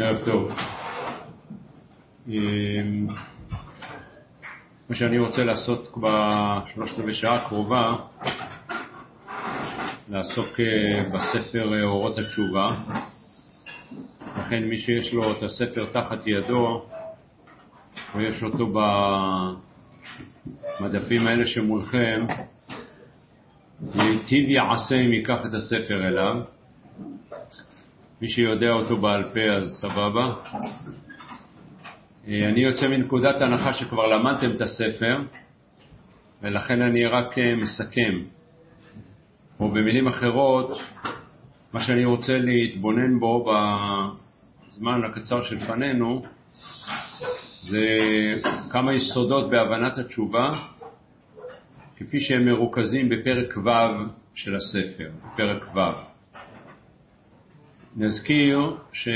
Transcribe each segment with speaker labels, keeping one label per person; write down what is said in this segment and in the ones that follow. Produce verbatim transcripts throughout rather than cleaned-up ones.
Speaker 1: ערב טוב. מה שאני רוצה לעשות בשלושת בשעה הקרובה, לעסוק בספר אורות התשובה. לכן מי שיש לו את הספר תחת ידו, או יש אותו במדפים האלה שמולכם, טיב יעשה אם ייקח את הספר אליו. מי שיודע אותו בעל פה אז סבבה. אני יוצא מנקודת הנחה שכבר למדתם את הספר, ולכן אני רק מסכם. או במילים אחרות, מה שאני רוצה להתבונן בו בזמן הקצר שלפנינו, זה כמה יסודות בהבנת התשובה, כפי שהם מרוכזים בפרק ו' של הספר, פרק ו'. נזכיר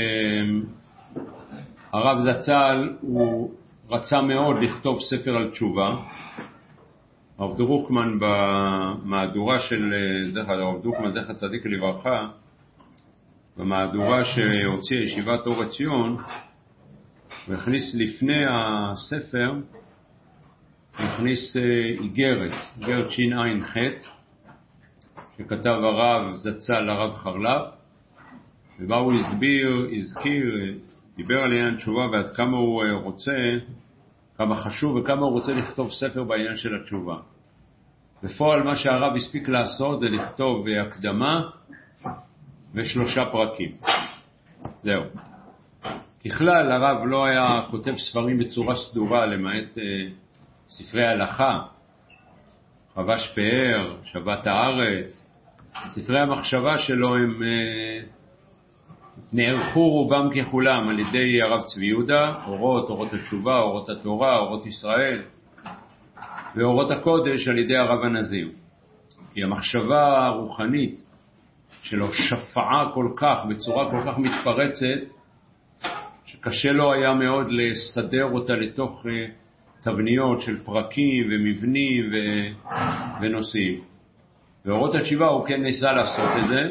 Speaker 1: שהרב זצ"ל הוא רצה מאוד לכתוב ספר על תשובה. הרב דרוקמן במהדורה של הרב דרוקמן זכר צדיק לברכה, במהדורה שהוציא ישיבת אור עציון, והכניס לפני הספר, הכניס איגרת, איגרת שין עין ח' שכתב הרב זצ"ל לרב חרל"פ, ובה הוא הסביר, הזכיר, דיבר על עניין תשובה ועד כמה הוא רוצה, כמה חשוב וכמה הוא רוצה לכתוב ספר בעניין של התשובה. בפועל מה שהרב הספיק לעשות זה לכתוב הקדמה ושלושה פרקים. זהו. ככלל הרב לא היה כותב ספרים בצורה סדורה, למעט אה, ספרי הלכה, חבש פאר, שבת הארץ. ספרי המחשבה שלו הם אה, נערכו רובם ככולם על ידי הרב צבי יהודה, אורות, אורות התשובה, אורות התורה, אורות ישראל, ואורות הקודש על ידי הרב הנזיר. כי המחשבה הרוחנית שלו שפעה כל כך, בצורה כל כך מתפרצת, שקשה לו היה מאוד לסדר אותה לתוך תבניות של פרקים ומבנים ו... ונושאים. ואורות התשובה הוא כן ניסה לעשות את זה,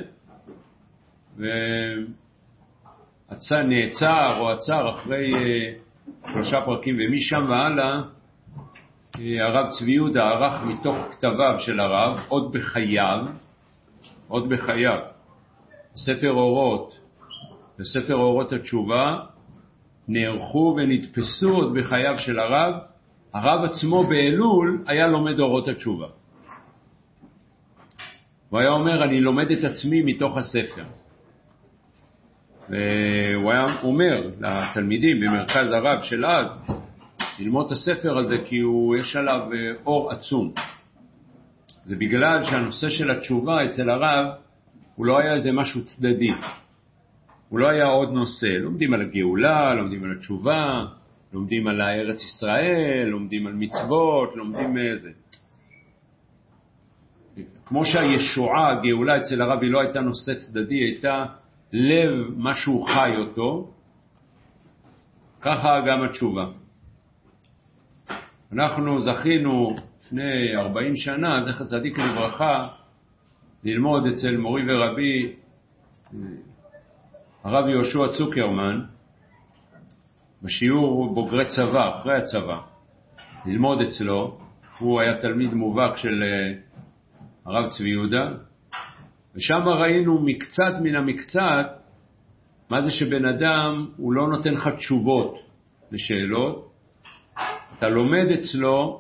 Speaker 1: ועצר, נעצר או עצר אחרי שלושה פרקים, ומשם והלאה הרב צבי יהודה ערך מתוך כתביו של הרב, עוד בחייו, עוד בחייו, ספר אורות וספר אורות התשובה, נערכו ונתפסו עוד בחייו של הרב. הרב עצמו באלול היה לומד אורות התשובה. הוא היה אומר, אני לומד את עצמי מתוך הספר. והוא היה אומר לתלמידים במרכז הרב של אז, ללמוד את הספר הזה כי הוא יש עליו אור עצום. זה בגלל שהנושא של התשובה אצל הרב הוא לא היה איזה משהו צדדי. הוא לא היה עוד נושא. לומדים על הגאולה, לומדים על התשובה, לומדים על הארץ ישראל, לומדים על מצוות, לומדים איזה. כמו שהישועה, הגאולה אצל הרב היא לא הייתה נושא צדדי, הייתה לב משהו חי אותו, ככה גם התשובה. אנחנו זכינו לפני ארבעים שנה, זכר צדיק לברכה, ללמוד אצל מורי ורבי הרב יהושע צוקרמן, בשיעור בוגרי צבא, אחרי הצבא, ללמוד אצלו. הוא היה תלמיד מובהק של הרב צבי יהודה, ושם ראינו מקצת מן המקצת, מה זה שבן אדם הוא לא נותן לך תשובות לשאלות, אתה לומד אצלו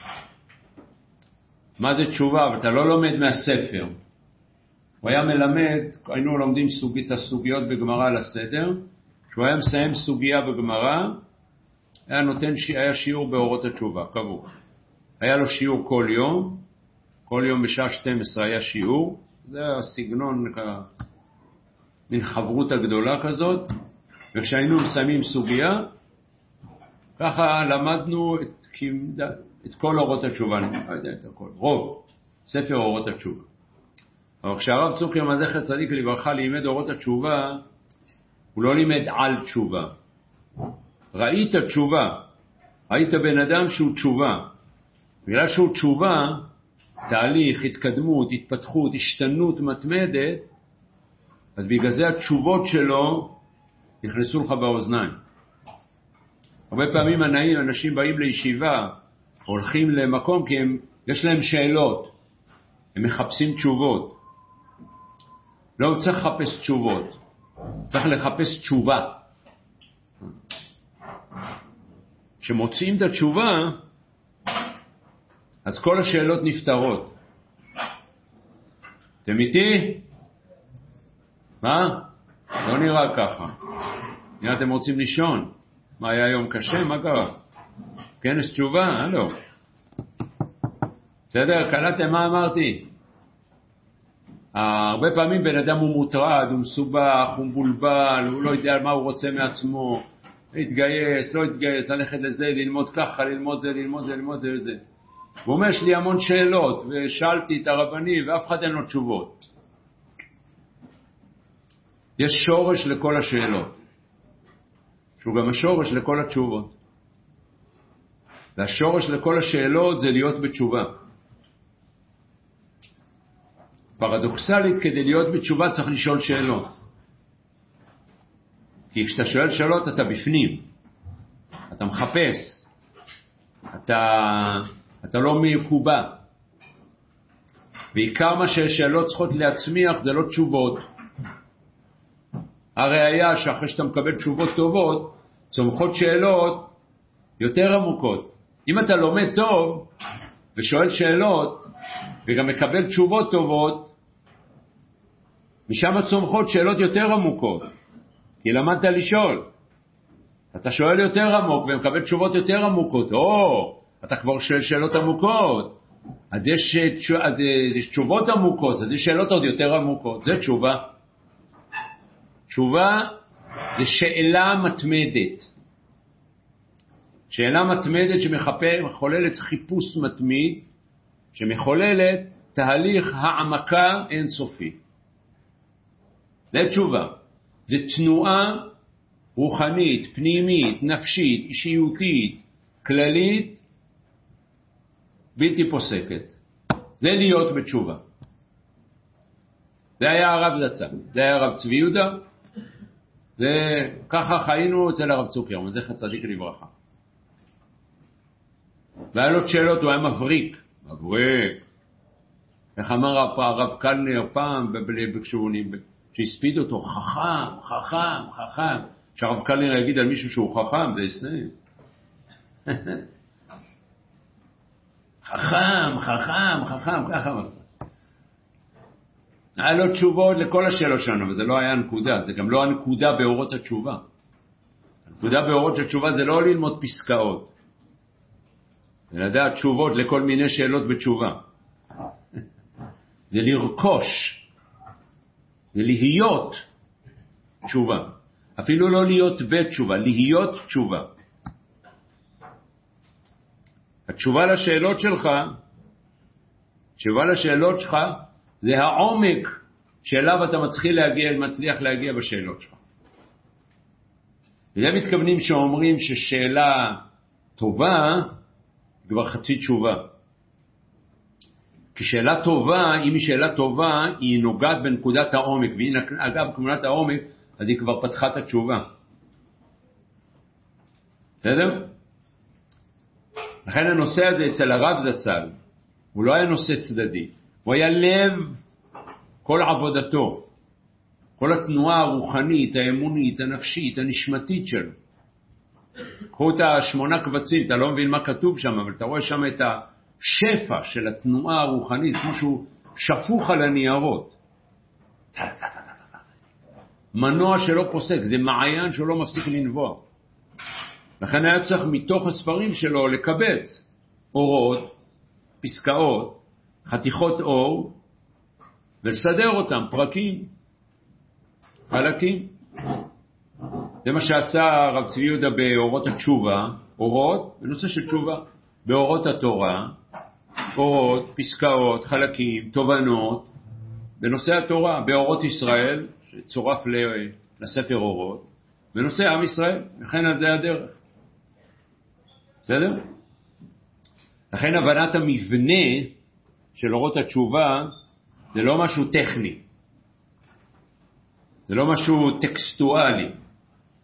Speaker 1: מה זה תשובה, אבל אתה לא לומד מהספר. הוא היה מלמד, היינו לומדים סוגית, הסוגיות בגמרא על הסדר, כשהוא היה מסיים סוגיה בגמרא, היה נותן, היה שיעור באורות התשובה, קבוע. היה לו שיעור כל יום, כל יום בשעה שתים עשרה היה שיעור, זה הסגנון, מין חברות הגדולה כזאת, וכשהיינו מסיימים סוגיה, ככה למדנו את, את כל אורות התשובה, אני לא יודע את הכל, רוב, ספר אורות התשובה. אבל כשהרב צוקרמן זכר צדיק לברכה לימד אורות התשובה, הוא לא לימד על תשובה. ראית תשובה, ראית בן אדם שהוא תשובה. בגלל שהוא תשובה, תהליך, התקדמות, התפתחות, השתנות מתמדת, אז בגלל זה התשובות שלו נכנסו לך באוזניים. הרבה פעמים אנשים באים לישיבה, הולכים למקום כי הם, יש להם שאלות, הם מחפשים תשובות. לא צריך לחפש תשובות, צריך לחפש תשובה. כשמוצאים את התשובה, אז כל השאלות נפתרות. אתם איתי? מה? לא נראה ככה. נראה אתם רוצים לישון. מה היה יום קשה? מה קרה? כנס תשובה? הלו. בסדר? קלטתם מה אמרתי? הרבה פעמים בן אדם הוא מוטרד, הוא מסובך, הוא מבולבל, הוא לא יודע מה הוא רוצה מעצמו. להתגייס, לא להתגייס, ללכת לזה, ללמוד ככה, ללמוד זה, ללמוד זה, ללמוד זה וזה. הוא אומר, יש לי המון שאלות, ושאלתי את הרבני, ואף אחד אין לו תשובות. יש שורש לכל השאלות, שהוא גם השורש לכל התשובות. והשורש לכל השאלות זה להיות בתשובה. פרדוקסלית, כדי להיות בתשובה צריך לשאול שאלות. כי כשאתה שואל שאלות אתה בפנים, אתה מחפש, אתה, אתה לא מקובע. ועיקר מה שהשאלות צריכות להצמיח זה לא תשובות. הראיה שאחרי שאתה מקבל תשובות טובות, צומחות שאלות יותר עמוקות. אם אתה לומד טוב ושואל שאלות וגם מקבל תשובות טובות, משם צומחות שאלות יותר עמוקות. כי למדת לשאול. אתה שואל יותר עמוק ומקבל תשובות יותר עמוקות. או, אתה כבר שואל שאלות עמוקות. אז יש, אז יש תשובות עמוקות, אז יש שאלות עוד יותר עמוקות. זה תשובה. תשובה זה שאלה מתמדת. שאלה מתמדת שמחוללת חיפוש מתמיד, שמחוללת תהליך העמקה אינסופי. זה תשובה. זה תנועה רוחנית, פנימית, נפשית, אישיותית, כללית, בלתי פוסקת. זה להיות בתשובה. זה היה הרב זצ"ל, זה היה הרב צבי יהודה, זה ככה חיינו אצל הרב צוקרמן, זה צדיק לברכה. והיה לו שאלות, הוא היה מבריק, מבריק. איך אמר הרב קלנר פעם, כשהוא שהספיד אותו, חכם, חכם, חכם. שהרב קלנר יגיד על מישהו שהוא חכם, זה יסנא. חכם, חכם, חכם, ככה מסע. היה לו תשובות לכל השאלות שלנו, וזה לא היה נקודה, זה גם לא הנקודה באורות התשובה. הנקודה באורות התשובה זה לא ללמוד פסקאות. זה לדעת תשובות לכל מיני שאלות בתשובה. זה לרכוש. זה להיות תשובה. אפילו לא להיות בתשובה, להיות תשובה. התשובה לשאלות שלך, תשובה לשאלות שלך, זה העומק שאליו אתה מצליח להגיע, מצליח להגיע בשאלות שלך. וזה מתכוונים שאומרים ששאלה טובה, כבר חצי תשובה. כי שאלה טובה, אם היא שאלה טובה, היא נוגעת בנקודת העומק, והיא נגעה בנקודת העומק, אז היא כבר פתחה את התשובה. בסדר? לכן הנושא הזה אצל הרב זצ"ל, הוא לא היה נושא צדדי, הוא היה לב כל עבודתו, כל התנועה הרוחנית, האמונית, הנפשית, הנשמתית שלו. קחו את השמונה קבצים, אתה לא מבין מה כתוב שם, אבל אתה רואה שם את השפע של התנועה הרוחנית, כמו שהוא שפוך על הניירות. מנוע שלא פוסק, זה מעיין שלא מפסיק לנבוע. לכן היה צריך מתוך הספרים שלו לקבץ אורות, פסקאות, חתיכות אור, ולסדר אותם, פרקים, חלקים. זה מה שעשה הרב צבי יהודה באורות התשובה, אורות, בנושא של תשובה, באורות התורה, אורות, פסקאות, חלקים, תובנות, בנושא התורה, באורות ישראל, שצורף לספר אורות, בנושא עם ישראל, לכן על זה הדרך. בסדר? לכן הבנת המבנה של אורות התשובה, זה לא משהו טכני, זה לא משהו טקסטואלי,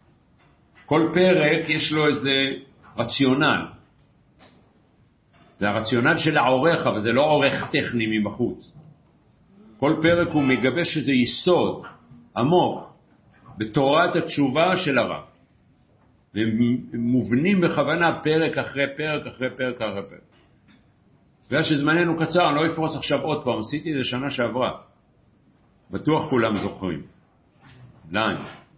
Speaker 1: כל פרק יש לו איזה רציונל. זה הרציונל של העורך, אבל זה לא עורך טכני מבחוץ. כל פרק הוא מגבש איזה יסוד עמוק בתורת התשובה של הרב. והם מובנים בכוונה פרק אחרי פרק אחרי פרק אחרי פרק. בגלל שזמננו קצר, אני לא אפרוס עכשיו עוד פעם, עשיתי זה שנה שעברה. בטוח כולם זוכרים. ליין.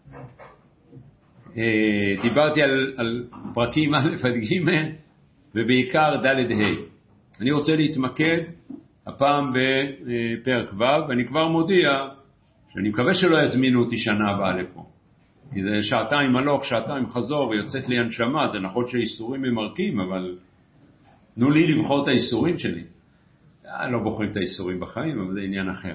Speaker 1: דיברתי על, על פרקים א' עד ג' ובעיקר ד' ה'. אני רוצה להתמקד הפעם בפרק ו', ואני כבר מודיע שאני מקווה שלא יזמינו אותי שנה הבאה לפה. כי זה שעתיים הלוך, שעתיים חזור, ויוצאת לי הנשמה. זה נכון שהאיסורים הם מרקים, אבל תנו לי לבחור את האיסורים שלי. אני לא בוחרים את האיסורים בחיים, אבל זה עניין אחר.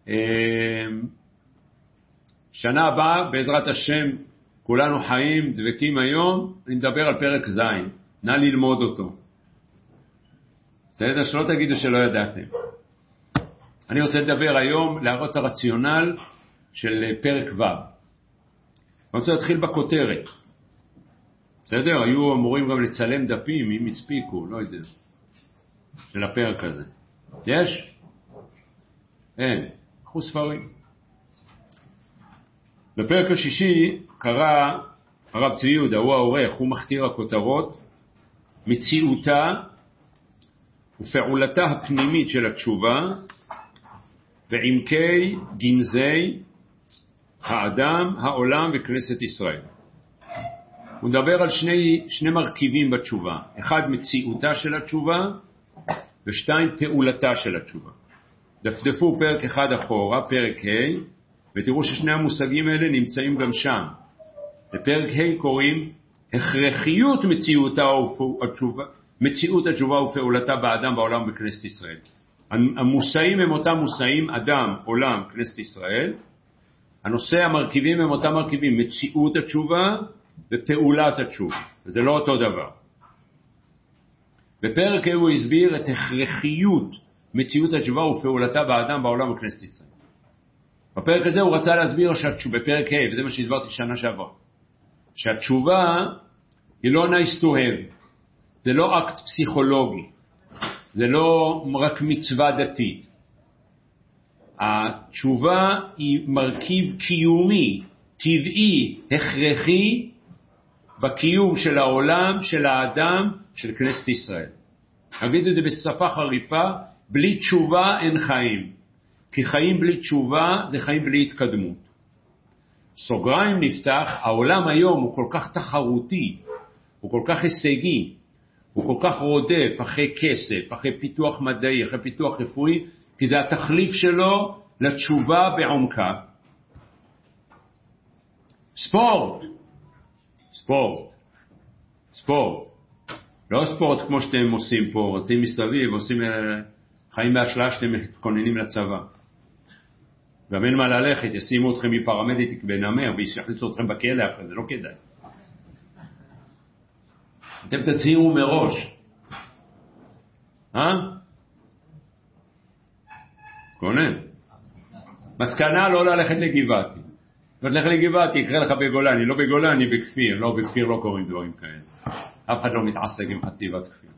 Speaker 1: שנה הבאה, בעזרת השם, כולנו חיים, דבקים היום, אני מדבר על פרק ז', נא ללמוד אותו. בסדר? שלא תגידו שלא ידעתם. אני רוצה לדבר היום, להראות את הרציונל של פרק ו'. אני רוצה להתחיל בכותרת. בסדר? היו אמורים גם לצלם דפים, אם הספיקו, לא יודע, של הפרק הזה. יש? אין. קחו ספרים. בפרק השישי קרא הרב צבי יהודה, הוא העורך, הוא מכתיר הכותרות, מציאותה ופעולתה הפנימית של התשובה, ועמקי גנזי האדם, העולם וכנסת ישראל. הוא מדבר על שני, שני מרכיבים בתשובה. אחד, מציאותה של התשובה, ושתיים, פעולתה של התשובה. דפדפו פרק אחד אחורה, פרק ה', ותראו ששני המושגים האלה נמצאים גם שם. לפרק ה' קוראים הכרחיות מציאותה התשובה, מציאות התשובה ופעולתה באדם, בעולם וכנסת ישראל. המושאים הם אותם מושאים, אדם, עולם, כנסת ישראל. הנושא המרכיבים הם אותם מרכיבים, מציאות התשובה ופעולת התשובה. וזה לא אותו דבר. בפרק ה' הוא הסביר את הכרחיות מציאות התשובה ופעולתה באדם, בעולם וכנסת ישראל. בפרק הזה הוא רצה להסביר שהתשובה, בפרק ה', וזה מה שהסברתי שנה שעברה, שהתשובה היא לא nice to have, זה לא אקט פסיכולוגי, זה לא רק מצווה דתית. התשובה היא מרכיב קיומי, טבעי, הכרחי, בקיום של העולם, של האדם, של כנסת ישראל. נגיד את זה בשפה חריפה, בלי תשובה אין חיים. כי חיים בלי תשובה זה חיים בלי התקדמות. סוגריים נפתח, העולם היום הוא כל כך תחרותי, הוא כל כך הישגי, הוא כל כך רודף אחרי כסף, אחרי פיתוח מדעי, אחרי פיתוח רפואי, כי זה התחליף שלו לתשובה בעומקה. ספורט, ספורט, ספורט. לא ספורט כמו שאתם עושים פה, רצים מסביב, עושים חיים בהשלאה שאתם מתכוננים לצבא. גם אין מה ללכת, ישימו אתכם מפרמדיק בנמר, וישחליצו אתכם בכלא אחרי זה, לא כדאי. אתם תצהירו מראש. אה? קונן. מסקנה לא ללכת לגבעתי. לא תלך לגבעתי, יקרה לך בגולני, לא בגולני, בכפיר. לא, בכפיר לא קוראים דברים כאלה. אף אחד לא מתעסק עם חטיבת כפיר.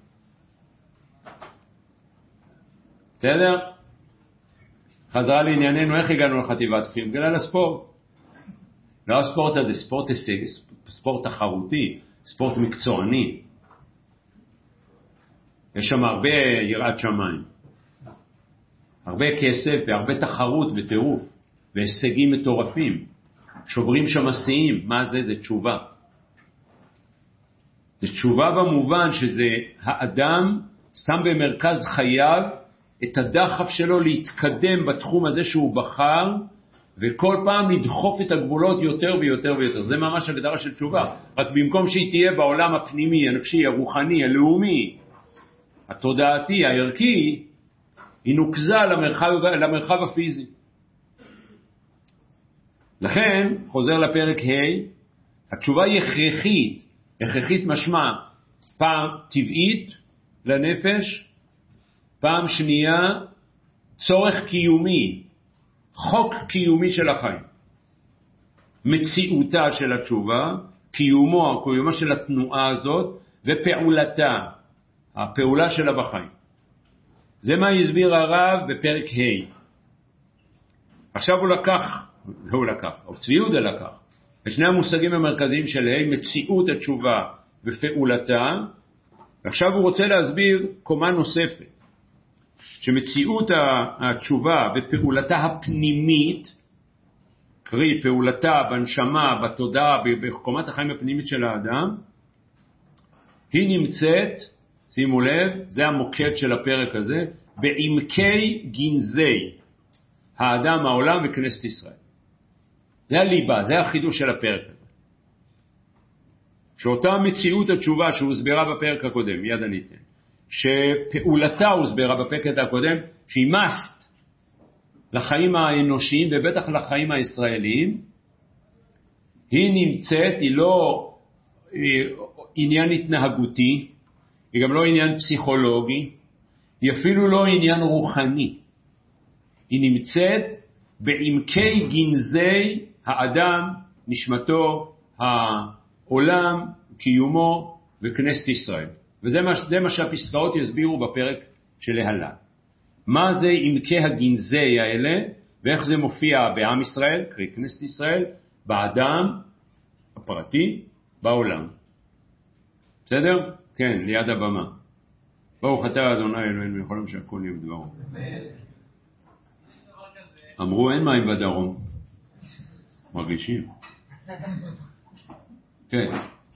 Speaker 1: בסדר? חזרה לענייננו, איך הגענו לחטיבת כפיר? בגלל הספורט. לא הספורט הזה, ספורט הישג, ספורט תחרותי, ספורט מקצועני. יש שם הרבה יראת שמיים. הרבה כסף והרבה תחרות וטירוף, והישגים מטורפים. שוברים שם שיאים. מה זה? זה תשובה. זה תשובה במובן שזה האדם שם במרכז חייו את הדחף שלו להתקדם בתחום הזה שהוא בחר, וכל פעם לדחוף את הגבולות יותר ויותר ויותר. זה ממש הגדרה של תשובה. רק במקום שהיא תהיה בעולם הפנימי, הנפשי, הרוחני, הלאומי, התודעתי, הערכי, היא נוקזה למרחב, למרחב הפיזי. לכן, חוזר לפרק ה', התשובה היא הכרחית, הכרחית משמע, פעם טבעית לנפש, פעם שנייה צורך קיומי, חוק קיומי של החיים. מציאותה של התשובה קיומו, קיומו של התנועה הזאת, ופעולתה, הפעולה שלה בחיים. זה מה הסביר הרב בפרק ה'. עכשיו הוא לקח, הוא לקח, או צבי יהודה לקח, בשני המושגים המרכזיים של ה', מציאות התשובה ופעולתה, ועכשיו הוא רוצה להסביר קומה נוספת, שמציאות התשובה ופעולתה הפנימית, קרי פעולתה בנשמה, בתודעה, בקומת החיים הפנימית של האדם, היא נמצאת, שימו לב, זה המוקד של הפרק הזה, בעמקי גנזי האדם, העולם וכנסת ישראל. זה הליבה, זה החידוש של הפרק הזה. שאותה מציאות התשובה שהוסברה בפרק הקודם, מיד אני אתן, שפעולתה הוסברה בפרק הקודם, שהיא must לחיים האנושיים ובטח לחיים הישראליים, היא נמצאת, היא לא היא עניין התנהגותי, היא גם לא עניין פסיכולוגי, היא אפילו לא עניין רוחני. היא נמצאת בעמקי גנזי האדם, נשמתו, העולם, קיומו וכנסת ישראל. וזה מה, זה מה שהפסקאות יסבירו בפרק שלהלן. מה זה עמקי הגנזי האלה, ואיך זה מופיע בעם ישראל, קרי כנסת ישראל, באדם הפרטי, בעולם. בסדר? כן, ליד הבמה. ברוך אתה אדוני אלוהינו יכולים שהכל יהיה בדברו. אמרו אין מים בדרום. מרגישים. כן.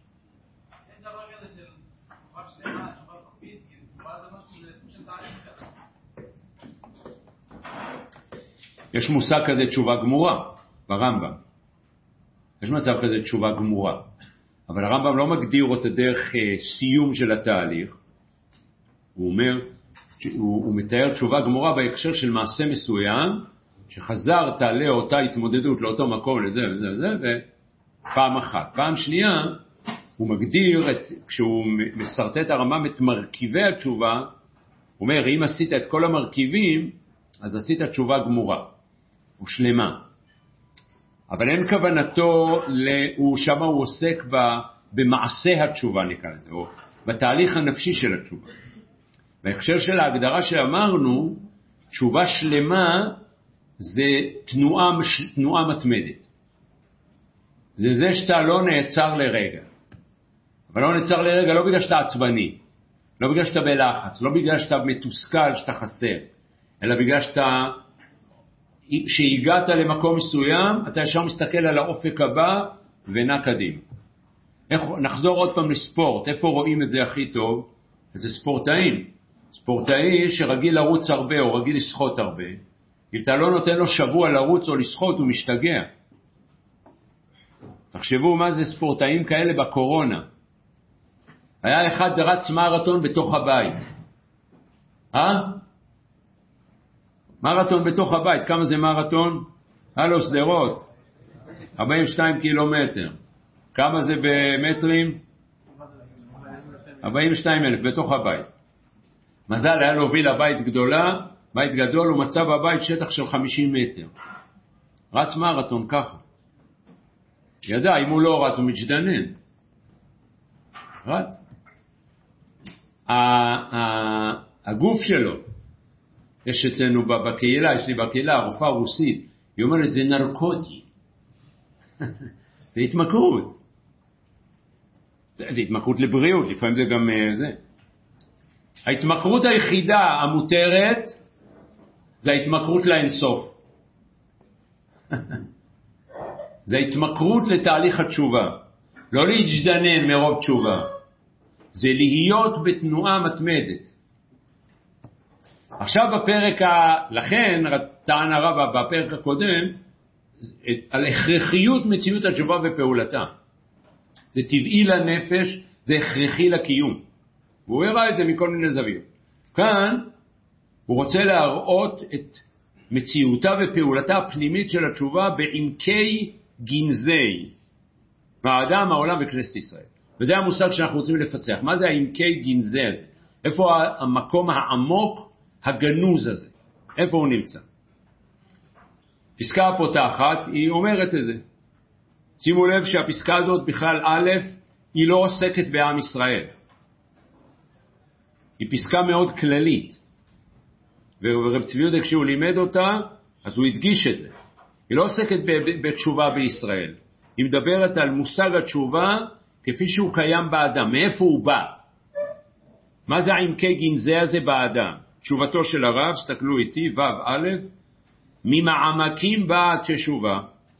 Speaker 1: יש מושג כזה תשובה גמורה ברמב"ם. יש מצב כזה תשובה גמורה. אבל הרמב"ם לא מגדיר אותה דרך סיום של התהליך. הוא אומר, הוא, הוא מתאר תשובה גמורה בהקשר של מעשה מסוים, שחזרת לאותה התמודדות, לאותו מקום, לזה וזה וזה, ופעם אחת. פעם שנייה, הוא מגדיר, את, כשהוא מסרטט הרמב"ם את מרכיבי התשובה, הוא אומר, אם עשית את כל המרכיבים, אז עשית תשובה גמורה, או שלמה. אבל אין כוונתו, הוא שם הוא עוסק במעשה התשובה, נקרא לזה, או בתהליך הנפשי של התשובה. בהקשר של ההגדרה שאמרנו, תשובה שלמה זה תנועה, תנועה מתמדת. זה זה שאתה לא נעצר לרגע. אבל לא נעצר לרגע לא בגלל שאתה עצבני, לא בגלל שאתה בלחץ, לא בגלל שאתה מתוסכל, שאתה חסר, אלא בגלל שאתה, שהגעת למקום מסוים, אתה ישר מסתכל על האופק הבא ונע קדימה. איך, נחזור עוד פעם לספורט, איפה רואים את זה הכי טוב? זה ספורטאים. ספורטאי שרגיל לרוץ הרבה או רגיל לשחות הרבה, אם אתה לא נותן לו שבוע לרוץ או לשחות, הוא משתגע. תחשבו מה זה ספורטאים כאלה בקורונה. היה אחד רץ מרתון בתוך הבית. אה? מרתון בתוך הבית. כמה זה מרתון? הלו, סדרות. ארבעים ושתיים קילומטר. כמה זה במטרים? ארבעים ושתיים אלף בתוך הבית. מזל היה לו וילה בית גדולה, בית גדול, הוא מצא בבית שטח של חמישים מטר. רץ מרתון ככה. ידע, אם הוא לא רץ, הוא מתג'דנן. רץ. הגוף שלו, יש אצלנו בקהילה, יש לי בקהילה, הרופאה רוסית, היא אומרת, זה נרקוטי. זה התמכרות. זה התמכרות לבריאות, לפעמים זה גם זה. ההתמכרות היחידה המותרת, זה ההתמכרות לאינסוף. זה ההתמכרות לתהליך התשובה. לא להתג'דנן מרוב תשובה. זה להיות בתנועה מתמדת. עכשיו בפרק, ה... לכן טען הרב בפרק הקודם, על הכרחיות מציאות התשובה ופעולתה. זה טבעי לנפש, זה הכרחי לקיום. והוא הראה את זה מכל מיני זוויות. כאן הוא רוצה להראות את מציאותה ופעולתה הפנימית של התשובה בעמקי גנזי האדם, העולם וכנסת ישראל. וזה המושג שאנחנו רוצים לפצח. מה זה העמקי גנזי הזה? איפה המקום העמוק הגנוז הזה? איפה הוא נמצא? פסקה הפותחת היא אומרת את זה. שימו לב שהפסקה הזאת בכלל א', היא לא עוסקת בעם ישראל. היא פסקה מאוד כללית. ורב צבי יהודה כשהוא לימד אותה, אז הוא הדגיש את זה. היא לא עוסקת בתשובה בישראל. היא מדברת על מושג התשובה כפי שהוא קיים באדם. מאיפה הוא בא? מה זה העמקי גנזה הזה באדם? תשובתו של הרב, סתכלו איתי, ו' א', ממעמקים באה התשובה.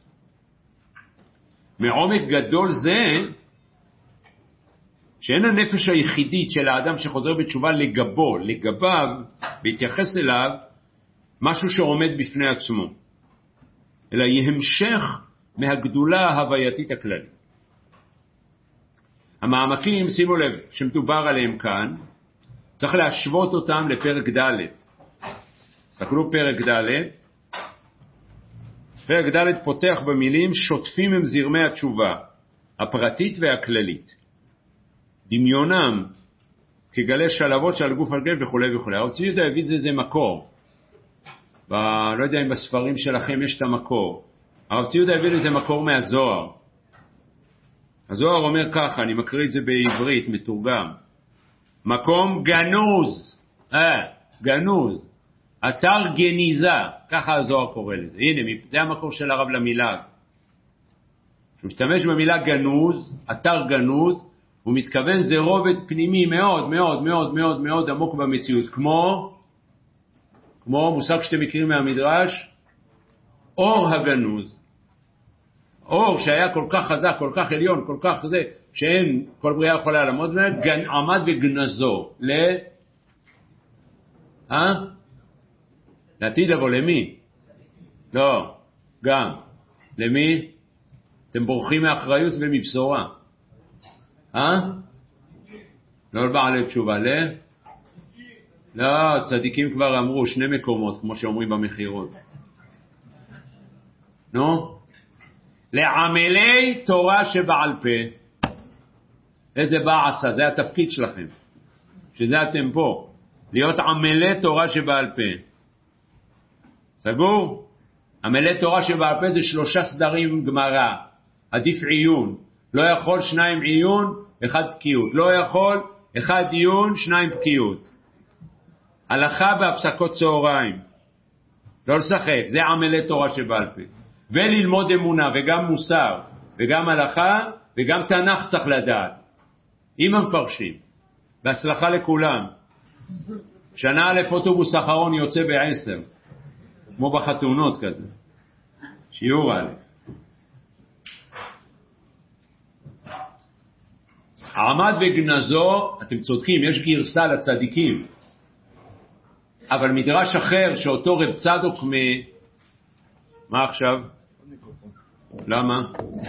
Speaker 1: מעומק גדול זה, שאין הנפש היחידית של האדם שחוזר בתשובה לגבו, לגביו, בהתייחס אליו, משהו שעומד בפני עצמו, אלא היא המשך מהגדולה ההווייתית הכללית. המעמקים, שימו לב, שמדובר עליהם כאן, צריך להשוות אותם לפרק ד'. תסתכלו פרק ד'. פרק ד' פותח במילים שוטפים הם זרמי התשובה, הפרטית והכללית. דמיונם כגלי שלבות שעל גוף על גל וכו' וכו'. הרב צבי יהודה הביא זה, זה מקור. ב... לא יודע אם בספרים שלכם יש את המקור. הרב צבי יהודה הביא לזה מקור מהזוהר. הזוהר אומר ככה, אני מקריא את זה בעברית, מתורגם. מקום גנוז, אה, גנוז, אתר גניזה, ככה הזוהר קורא לזה. הנה, זה המקור של הרב למילה הזאת. כשהוא משתמש במילה גנוז, אתר גנוז, הוא מתכוון זה רובד פנימי מאוד מאוד מאוד מאוד מאוד עמוק במציאות, כמו, כמו מושג שאתם מכירים מהמדרש, אור הגנוז. אור שהיה כל כך חזק, כל כך עליון, כל כך זה, שאין כל בריאה יכולה לעמוד ממנו, עמד וגנזו. ל... אה? לעתיד אבל למי? לא, גם. למי? אתם בורחים מאחריות ומבשורה. אה? לא בעלי תשובה, ל... לא, צדיקים כבר אמרו שני מקומות, כמו שאומרים במחירות. נו? לעמלי תורה שבעל פה. איזה בעשה, זה התפקיד שלכם. שזה אתם פה. להיות עמלי תורה שבעל פה. סגור? עמלי תורה שבעל פה זה שלושה סדרים גמרא. עדיף עיון. לא יכול שניים עיון, אחד בקיאות. לא יכול, אחד עיון, שניים בקיאות. הלכה בהפסקות צהריים. לא לשחק, זה עמלי תורה שבעל פה. וללמוד אמונה וגם מוסר וגם הלכה וגם תנ"ך צריך לדעת. עם המפרשים. בהצלחה לכולם. שנה א' אוטובוס אחרון יוצא בעשר. כמו בחתונות כזה. שיעור א'. עמד וגנזו, אתם צודקים, יש גרסה לצדיקים. אבל מדרש אחר שאותו רב צדוק מ... מה עכשיו? למה?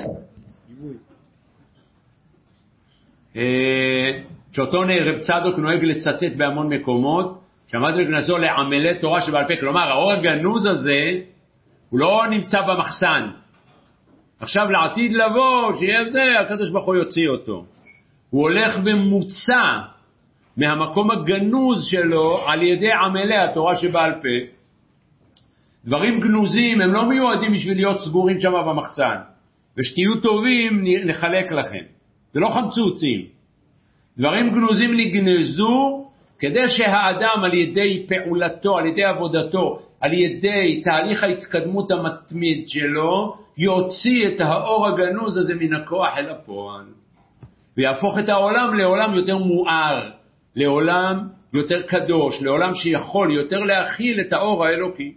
Speaker 1: שאותו רב צדוק נוהג לצטט בהמון מקומות, שעמד וגנזו לעמלי תורה שבעל פה. כלומר, האור הגנוז הזה, הוא לא נמצא במחסן. עכשיו לעתיד לבוא, שיהיה זה, הקדוש ברוך הוא יוציא אותו. הוא הולך במוצא מהמקום הגנוז שלו על ידי עמלי התורה שבעל פה. דברים גנוזים הם לא מיועדים בשביל להיות סגורים שם במחסן. ושתהיו טובים נחלק לכם. זה לא חמצוצים. דברים גנוזים נגנזו כדי שהאדם על ידי פעולתו, על ידי עבודתו, על ידי תהליך ההתקדמות המתמיד שלו, יוציא את האור הגנוז הזה מן הכוח אל הפועל. ויהפוך את העולם לעולם יותר מואר, לעולם יותר קדוש, לעולם שיכול יותר להכיל את האור האלוקי.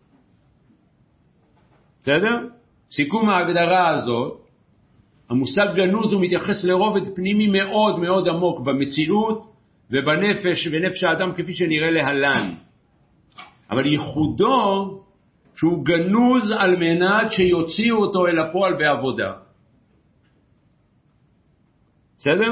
Speaker 1: בסדר? סיכום ההגדרה הזאת, המושג גנוז הוא מתייחס לרובד פנימי מאוד מאוד עמוק במציאות ובנפש ונפש האדם כפי שנראה להלן. אבל ייחודו שהוא גנוז על מנת שיוציאו אותו אל הפועל בעבודה. בסדר?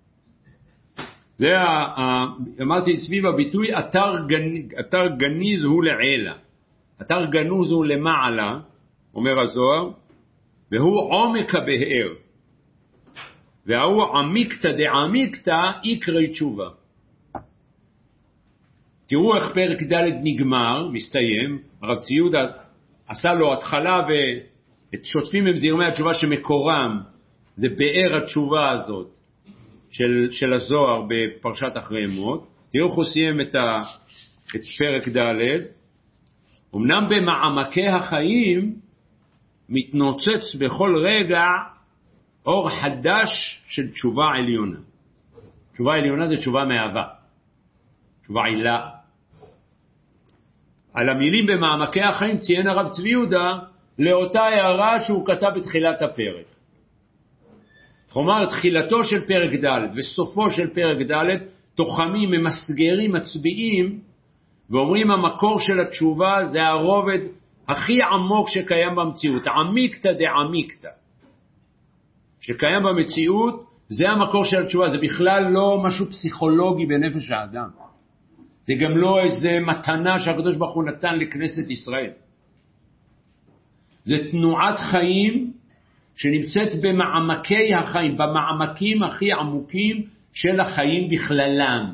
Speaker 1: זה אמרתי סביב הביטוי אתר, גנ... אתר גניז הוא לעילה. אתר גנוז הוא למעלה, אומר הזוהר, והוא עומק הבאר. והוא עמיקתא דעמיקתא יקרי תשובה. תראו איך פרק ד' נגמר, מסתיים. הרב צבי יהודה עשה לו התחלה את שוטפים הם זרמי התשובה שמקורם זה באר התשובה הזאת של, של הזוהר בפרשת אחרי מות. תראו איך הוא סיים את, ה, את פרק ד'. אמנם במעמקי החיים מתנוצץ בכל רגע אור חדש של תשובה עליונה. תשובה עליונה זה תשובה מאהבה, תשובה עילה. על המילים במעמקי החיים ציין הרב צבי יהודה לאותה הערה שהוא כתב בתחילת הפרק. כלומר, תחילתו של פרק ד' וסופו של פרק ד' תוחמים, ממסגרים, מצביעים ואומרים המקור של התשובה זה הרובד הכי עמוק שקיים במציאות, עמיקתא דעמיקתא שקיים במציאות, זה המקור של התשובה. זה בכלל לא משהו פסיכולוגי בנפש האדם, זה גם לא איזה מתנה שהקדוש ברוך הוא נתן לכנסת ישראל. זה תנועת חיים שנמצאת במעמקי החיים, במעמקים הכי עמוקים של החיים בכללם.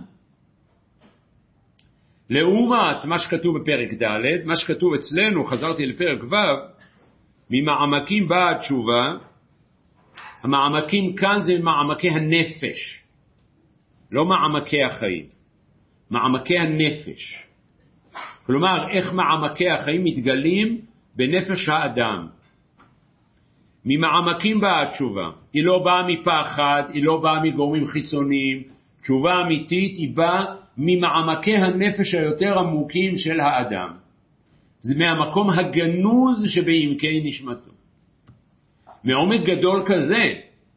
Speaker 1: לעומת מה שכתוב בפרק ד', מה שכתוב אצלנו, חזרתי לפרק ו', ממעמקים באה התשובה. המעמקים כאן זה מעמקי הנפש, לא מעמקי החיים, מעמקי הנפש. כלומר, איך מעמקי החיים מתגלים בנפש האדם. ממעמקים באה התשובה, היא לא באה מפחד, היא לא באה מגורמים חיצוניים. תשובה אמיתית היא באה ממעמקי הנפש היותר עמוקים של האדם. זה מהמקום הגנוז שבעמקי נשמתו. מעומק גדול כזה,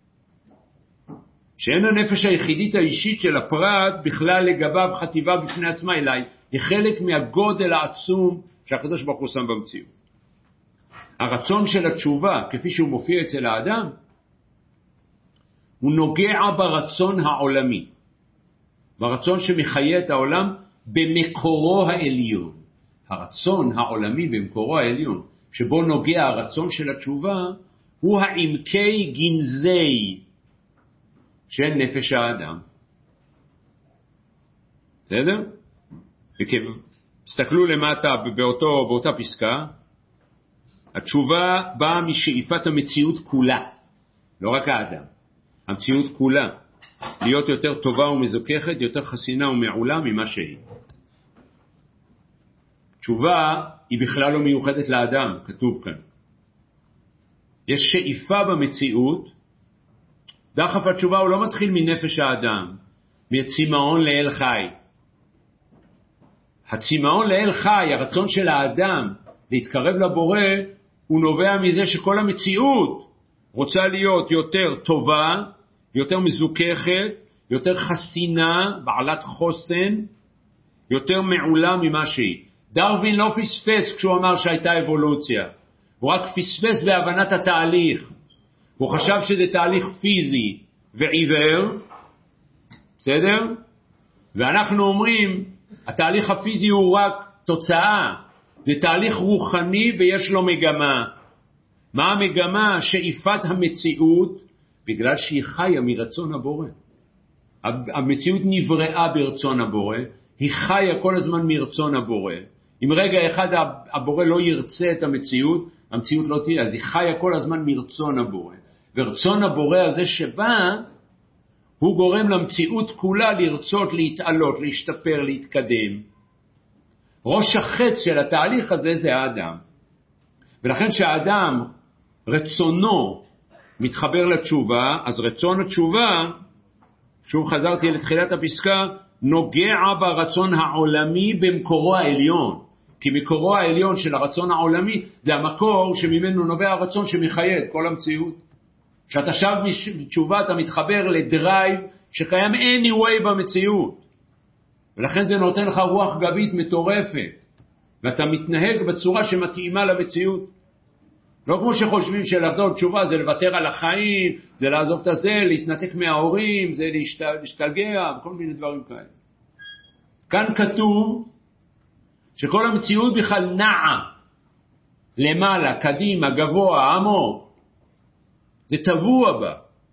Speaker 1: שאין הנפש היחידית האישית של הפרט בכלל לגביו חטיבה בפני עצמה, אלא היא חלק מהגודל העצום שהקדוש ברוך הוא שם במציאות. הרצון של התשובה, כפי שהוא מופיע אצל האדם, הוא נוגע ברצון העולמי, ברצון שמחיה את העולם במקורו העליון. הרצון העולמי במקורו העליון, שבו נוגע הרצון של התשובה, הוא העמקי גנזי של נפש האדם. בסדר? תסתכלו למטה באותו, באותה פסקה. התשובה באה משאיפת המציאות כולה, לא רק האדם, המציאות כולה, להיות יותר טובה ומזוכחת, יותר חסינה ומעולה ממה שהיא. תשובה היא בכלל לא מיוחדת לאדם, כתוב כאן. יש שאיפה במציאות. דחף התשובה הוא לא מתחיל מנפש האדם, מהצימאון לאל חי. הצימאון לאל חי, הרצון של האדם להתקרב לבורא, הוא נובע מזה שכל המציאות רוצה להיות יותר טובה, יותר מזוכחת, יותר חסינה, בעלת חוסן, יותר מעולה ממה שהיא. דרווין לא פספס כשהוא אמר שהייתה אבולוציה. הוא רק פספס בהבנת התהליך. הוא חשב שזה תהליך פיזי ועיוור, בסדר? ואנחנו אומרים, התהליך הפיזי הוא רק תוצאה. זה תהליך רוחני ויש לו מגמה. מה המגמה? שאיפת המציאות, בגלל שהיא חיה מרצון הבורא. המציאות נבראה ברצון הבורא, היא חיה כל הזמן מרצון הבורא. אם רגע אחד הבורא לא ירצה את המציאות, המציאות לא תהיה, אז היא חיה כל הזמן מרצון הבורא. ורצון הבורא הזה שבא, הוא גורם למציאות כולה לרצות, להתעלות, להשתפר, להתקדם. ראש החץ של התהליך הזה זה האדם. ולכן שהאדם, רצונו מתחבר לתשובה, אז רצון התשובה, שוב חזרתי לתחילת הפסקה, נוגע ברצון העולמי במקורו העליון. כי מקורו העליון של הרצון העולמי זה המקור שממנו נובע הרצון שמחיה את כל המציאות. כשאתה שב מתשובה אתה מתחבר לדרייב שקיים anyway במציאות. ולכן זה נותן לך רוח גבית מטורפת. ואתה מתנהג בצורה שמתאימה למציאות. לא כמו שחושבים שלחזור תשובה זה לוותר על החיים, זה לעזוב את הזה, להתנתק מההורים, זה להשתגע, וכל מיני דברים כאלה. כאן כתוב שכל המציאות בכלל נעה למעלה, קדימה, גבוה, עמוק. זה טבוע בה.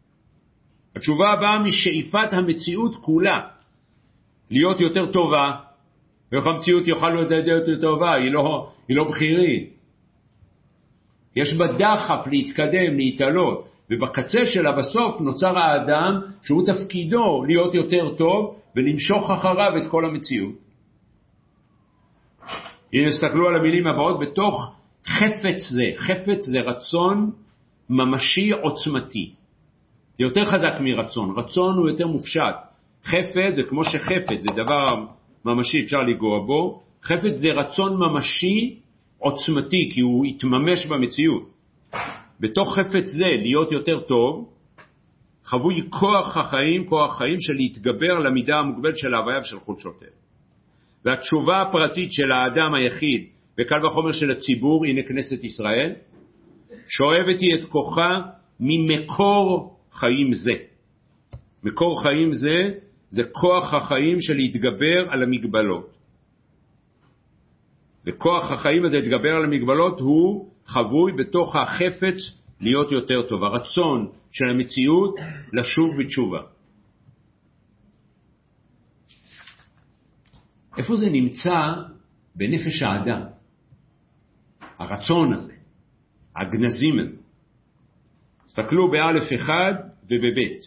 Speaker 1: התשובה באה משאיפת המציאות כולה. להיות יותר טובה, ואיך המציאות יוכל להיות יותר טובה, היא לא, היא לא בחירית. יש בה דחף להתקדם, להתעלות, ובקצה שלה בסוף נוצר האדם שהוא תפקידו להיות יותר טוב ולמשוך אחריו את כל המציאות. הנה, הסתכלו על המילים הבאות, בתוך חפץ זה, חפץ זה רצון ממשי עוצמתי. זה יותר חזק מרצון, רצון הוא יותר מופשט. חפץ זה כמו שחפץ, זה דבר ממשי, אפשר לגוע בו. חפץ זה רצון ממשי עוצמתי, כי הוא יתממש במציאות. בתוך חפץ זה, להיות יותר טוב, חבוי כוח החיים, כוח החיים של להתגבר למידה המוגבלת של ההוויה ושל חולשותיה. והתשובה הפרטית של האדם היחיד, בקל וחומר של הציבור, הנה כנסת ישראל, שואבת היא את כוחה ממקור חיים זה. מקור חיים זה, זה כוח החיים של להתגבר על המגבלות. וכוח החיים הזה להתגבר על המגבלות הוא חבוי בתוך החפץ להיות יותר טוב. הרצון של המציאות לשוב בתשובה. איפה זה נמצא בנפש האדם? הרצון הזה, הגנזים הזה. תסתכלו באלף אחד ובבית.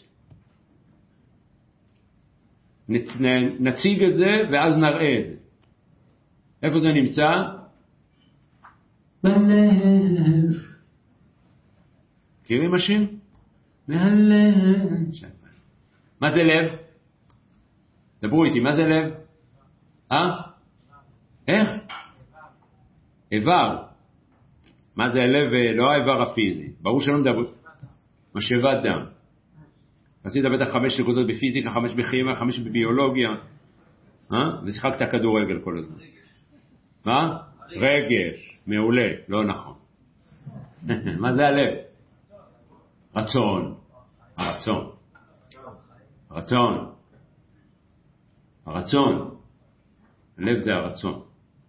Speaker 1: נציג את זה ואז נראה את זה. איפה זה נמצא? בלב. מכירים השם? מהלב. מה זה לב? דברו איתי, מה זה לב? אה? איך? איבר. מה זה הלב? לא האיבר הפיזי. ברור שלא מדבר. משאבת דם. עשית בטח חמש נקודות בפיזיקה, חמש בכימיה, חמש בביולוגיה. אה? ושיחקת כדורגל כל הזמן. מה? רגש. מעולה. לא נכון. מה זה הלב? רצון. הרצון. רצון. הרצון. הלב זה הרצון.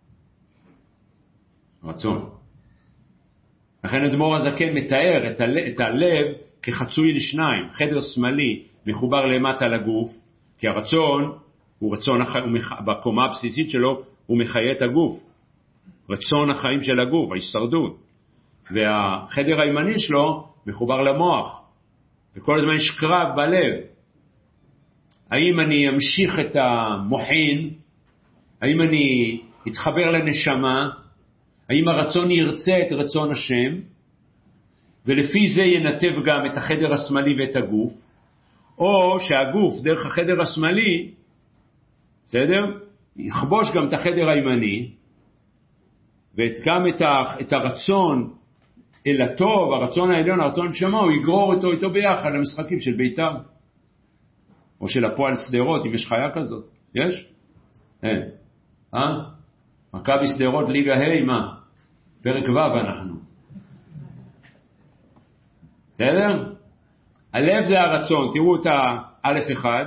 Speaker 1: רצון. לכן אדמו"ר הזקן מתאר את הלב, את הלב כחצוי לשניים. חדר שמאלי מחובר למטה לגוף, כי הרצון הוא רצון החיים, בקומה הבסיסית שלו הוא מחיה את הגוף. רצון החיים של הגוף, ההישרדות. והחדר הימני שלו מחובר למוח. וכל הזמן יש קרב בלב. האם אני אמשיך את המוחין? האם אני אתחבר לנשמה? האם הרצון ירצה את רצון השם? ולפי זה ינתב גם את החדר השמאלי ואת הגוף. או שהגוף דרך החדר השמאלי, בסדר? יכבוש גם את החדר הימני, וגם את, ה, את הרצון אל הטוב, הרצון העליון, הרצון שמה, הוא יגרור אותו איתו ביחד למשחקים של בית"ר. או של הפועל סדרות, אם יש חיה כזאת. יש? אין. אה? מכבי סדרות ליגה ה' מה? פרק ו' אנחנו. בסדר? הלב זה הרצון. תראו את האלף אחד.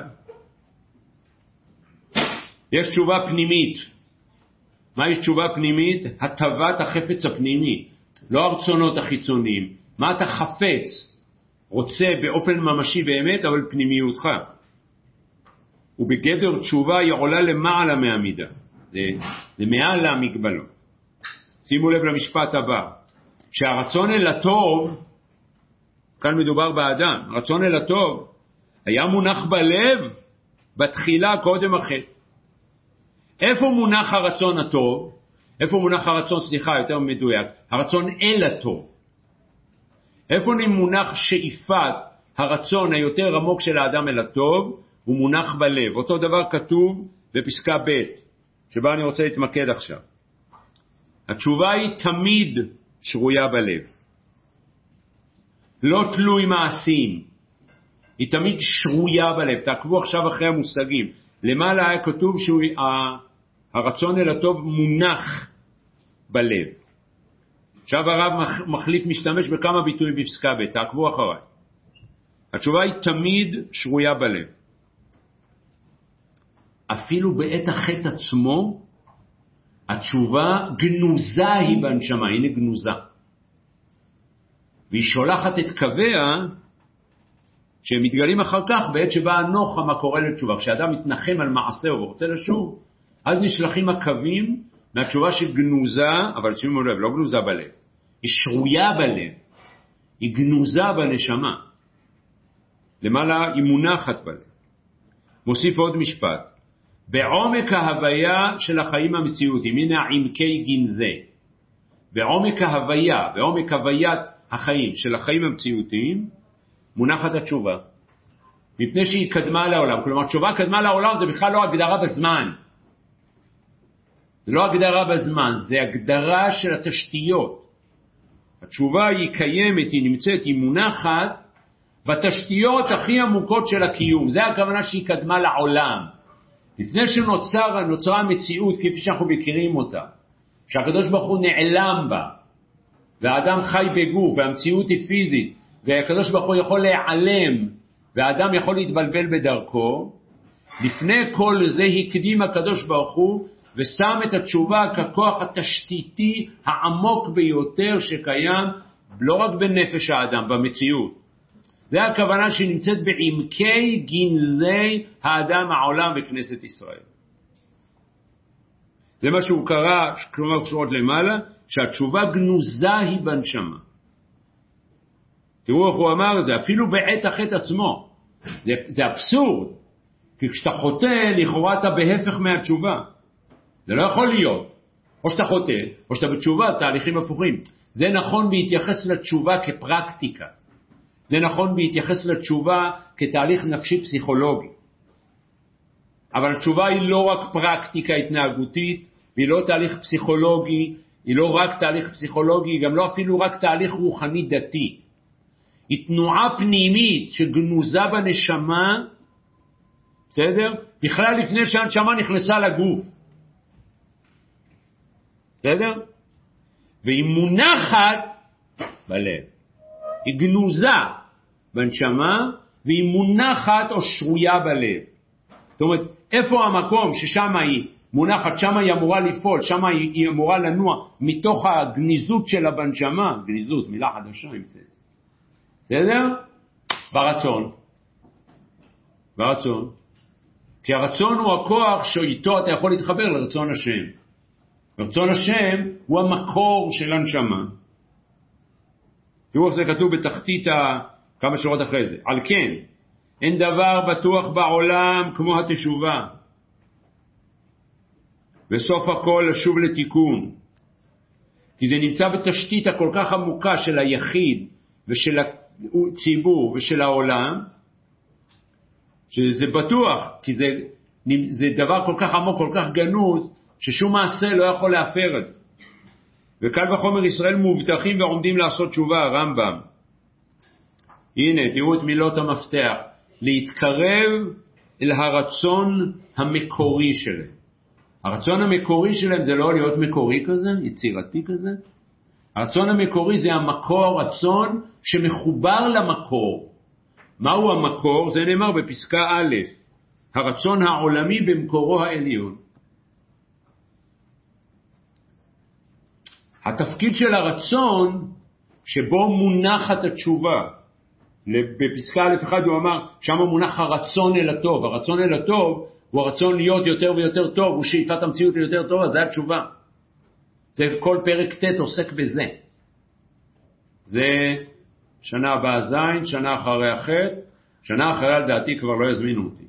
Speaker 1: יש תשובה פנימית. מה יש תשובה פנימית? הטבת החפץ הפנימי. לא הרצונות החיצוניים. מה אתה חפץ? רוצה באופן ממשי באמת, אבל פנימיותך. ובגדר תשובה היא עולה למעלה מהמידה. זה, זה מעל המגבלות. שימו לב למשפט הבא. שהרצון אל הטוב, כאן מדובר באדם, הרצון אל הטוב, היה מונח בלב בתחילה קודם החטא. איפה מונח הרצון הטוב? איפה מונח הרצון, סליחה, יותר מדויק, הרצון אל הטוב. איפה מונח שאיפת הרצון היותר עמוק של האדם אל הטוב? הוא מונח בלב. אותו דבר כתוב בפסקה ב' שבה אני רוצה להתמקד עכשיו. התשובה היא תמיד שרויה בלב. לא תלוי מעשים. היא תמיד שרויה בלב. תעקבו עכשיו אחרי המושגים. למעלה היה כתוב שהרצון אל הטוב מונח בלב. עכשיו הרב מחליף משתמש בכמה ביטויים בפסקה ב'. תעקבו אחריי. התשובה היא תמיד שרויה בלב. אפילו בעת החטא עצמו, התשובה גנוזה היא בנשמה, הנה גנוזה. והיא שולחת את קוויה, שהם מתגלים אחר כך, בעת שבה הנוחה מה קורה לתשובה. כשאדם מתנחם על מעשהו ורוצה לשוב, אז נשלחים הקווים מהתשובה של גנוזה, אבל שימו לב, לא גנוזה בלב. היא שרויה בלב, היא גנוזה בנשמה. למעלה היא מונחת בלב. מוסיף עוד משפט. בעומק ההוויה של החיים המציאותיים, הנה העמקי גנזה. בעומק ההוויה, בעומק הוויית החיים של החיים המציאותיים, מונחת התשובה. מפני שהיא קדמה לעולם. כלומר, תשובה קדמה לעולם זה בכלל לא הגדרה בזמן. זה לא הגדרה בזמן, זה הגדרה של התשתיות. התשובה היא קיימת, היא נמצאת, היא מונחת בתשתיות הכי עמוקות של הקיום. זה הכוונה שהיא קדמה לעולם. לפני שנוצר, נוצרה המציאות כפי שאנחנו מכירים אותה, שהקדוש ברוך הוא נעלם בה, והאדם חי בגוף, והמציאות היא פיזית, והקדוש ברוך הוא יכול להיעלם, והאדם יכול להתבלבל בדרכו. לפני כל זה הקדים הקדוש ברוך הוא, ושם את התשובה ככוח התשתיתי העמוק ביותר שקיים, לא רק בנפש האדם, במציאות. זה הכוונה שנמצאת בעמקי גנזי האדם, העולם וכנסת ישראל. זה מה שהוא קרא, כלומר שורות למעלה, שהתשובה גנוזה היא בנשמה. תראו איך הוא אמר את זה, אפילו בעת החטא עצמו. זה, זה אבסורד, כי כשאתה חוטא, לכאורה אתה בהפך מהתשובה. זה לא יכול להיות. או שאתה חוטא, או שאתה בתשובה, תהליכים הפוכים. זה נכון בהתייחס לתשובה כפרקטיקה. זה נכון בהתייחס לתשובה כתהליך נפשי פסיכולוגי. אבל התשובה היא לא רק פרקטיקה התנהגותית, והיא לא תהליך פסיכולוגי, היא לא רק תהליך פסיכולוגי, היא גם לא אפילו רק תהליך רוחני דתי. היא תנועה פנימית שגנוזה בנשמה, בסדר? בכלל לפני שהנשמה נכנסה לגוף. בסדר? והיא מונחת בלב. היא גנוזה בנשמה, והיא מונחת או שרויה בלב. זאת אומרת, איפה המקום ששם היא מונחת, שם היא אמורה לפעול, שם היא אמורה לנוע, מתוך הגניזות שלה בנשמה, גניזות, מילה חדשה נמצאת. בסדר? ברצון. ברצון. כי הרצון הוא הכוח שאיתו אתה יכול להתחבר לרצון השם. רצון השם הוא המקור של הנשמה. תראו איך זה כתוב בתחתית כמה שורות אחרי זה. על כן, אין דבר בטוח בעולם כמו התשובה. בסוף הכל לשוב לתיקון. כי זה נמצא בתשתית הכל כך עמוקה של היחיד ושל הציבור ושל העולם, שזה בטוח, כי זה, זה דבר כל כך עמוק, כל כך גנוז, ששום מעשה לא יכול להפר את זה. וקל וחומר ישראל מובטחים ועומדים לעשות תשובה, הרמב"ם. הנה, תראו את מילות המפתח. להתקרב אל הרצון המקורי שלהם. הרצון המקורי שלהם זה לא להיות מקורי כזה, יצירתי כזה. הרצון המקורי זה המקור, רצון שמחובר למקור. מהו המקור? זה נאמר בפסקה א', הרצון העולמי במקורו העליון. התפקיד של הרצון שבו מונחת התשובה. בפסקה א' אחד הוא אמר, שם מונח הרצון אל הטוב. הרצון אל הטוב הוא הרצון להיות יותר ויותר טוב, הוא שאיפת המציאות ליותר טוב, אז זה התשובה. זה כל פרק ט' עוסק בזה. זה שנה הבאה זין, שנה אחרי החטא, שנה אחרי על דעתי כבר לא יזמינו אותי.